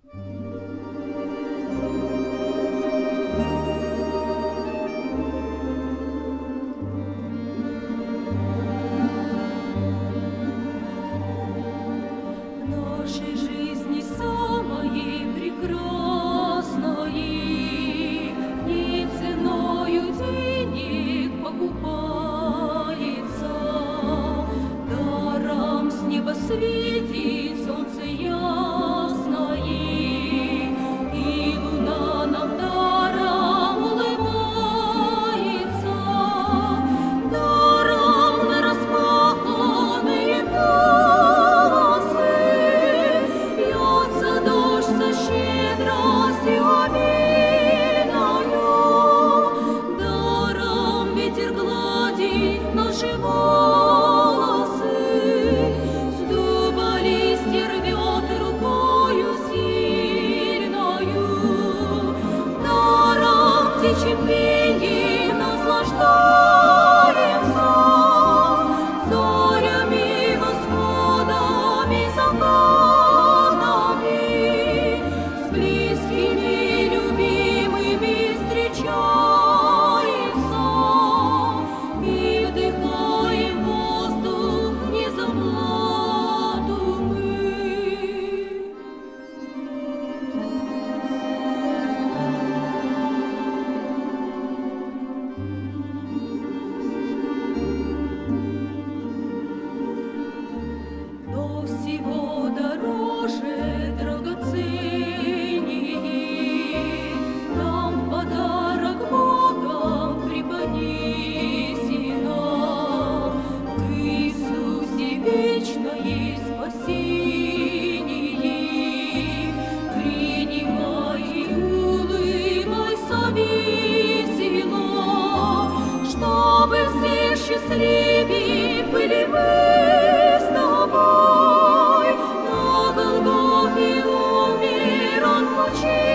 Светит солнце ясное, и луна нам даром улыбается, даром нараспаханные полосы льется дождь со щедростью обильною, даром ветер гладит наши волосы. Птичьим пеньем наслаждаемся, зорями, восходами, закатами, с близкими, любимыми встречаемся и вдыхаем воздух незаблатумый. Всего дороже, драгоценней, нам в подарок Богом преподнесено в Иисусе вечное спасение. Принимай и улыбайся весело, чтобы все счастливее были мы с тобой. На Голгофе умер Он мучитель.